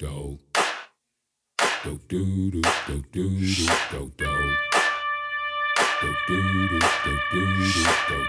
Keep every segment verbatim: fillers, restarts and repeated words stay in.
do do do do do do do do do do do do do do do do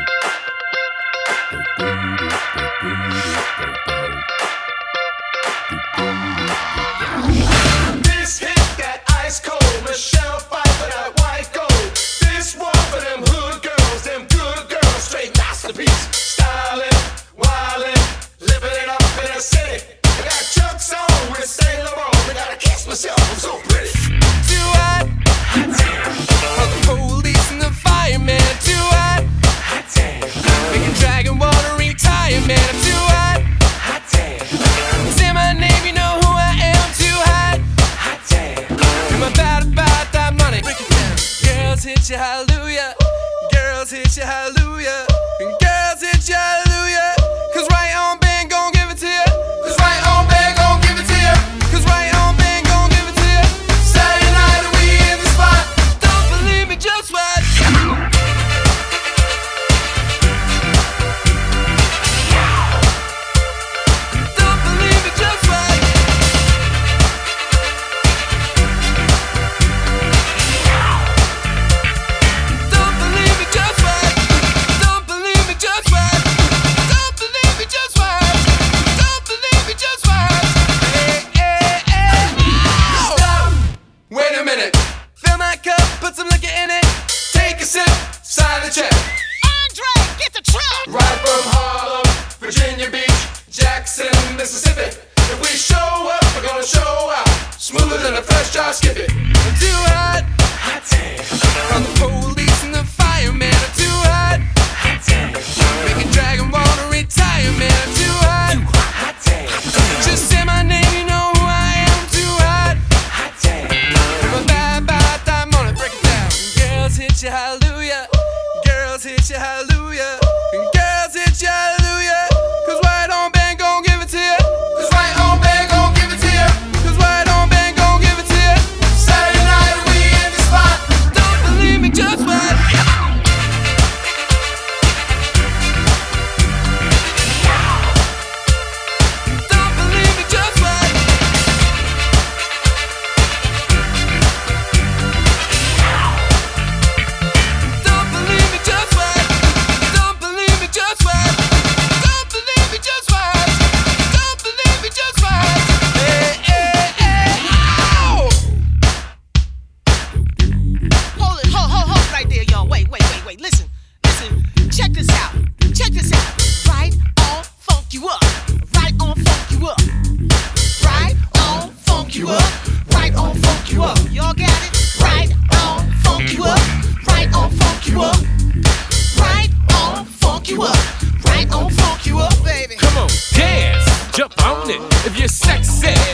This hit that ice cold Michelle Pfeiffer, that white gold. This one for them hood girls, them good girls, straight masterpiece. Stylin', wildin', living it up in the city. I got Chuck's on with Saint Laurent. I gotta kiss myself, I'm so pretty. Too hot, hot damn. For the police and the fireman. Too hot, hot damn. Making dragon water retire, man. I'm too hot, hot damn. Say my name, you know who I am. Too hot, hot damn. I'm about about that money. Break it down. Girls hit you, hallelujah. Girls hit you, hallelujah. And girls hit you, hallelujah. Cause right on band gon' give it to you. Cause right on band gon' give it to you. Cause right on band gon' give it to you. Saturday night and we in the spot. Don't believe me, just watch. Don't believe me, just watch. Don't believe me, just watch. Don't believe me, just watch. Don't believe me, just watch. Don't believe me, just watch. Hey, hey, hey. Stop. Wait a minute. Fill my cup, put some liquor in it. Take a sip, sign the check. Andre, get the truck! Right from Harlem, Virginia Beach, Jackson, Mississippi. If we show up, we're gonna show out. Smoother than a fresh drop skippy. I'm too hot, hot damn. From the police and the fireman. I'm too hot, hot damn. Making dragon water retire, man. I'm too hot, hot damn. Just say my name, you know who I am. I'm too hot, hot damn. I'm a bad, bad, I'm on it, break it down. Girls hit you, hallelujah. Girls hit you, hallelujah. And girls hit you, hallelujah. Cause right on band gon' give it to you. Cause right on band gon' give it to you. Cause right on band gon' give it to you. Saturday night and we in the spot. Don't believe me, just watch. Don't believe me, just watch. Don't believe me, just watch. Don't believe me, just watch. Don't believe me, just watch. Don't believe me, just watch. Hey, hey, hey, ow! Hold it, hold, hold, hold right there, y'all. Wait, wait, wait, wait. Listen, listen. Check this out. Check this out. Right on, funk you up. Right on, funk you up. Right on, funk you up. Right on, funk you up. Y'all got it? Right on, funk you up. Right on, funk you up. Right on, funk you up. Right on, funk you up, baby. Come on, dance, jump on it. If you're sexy,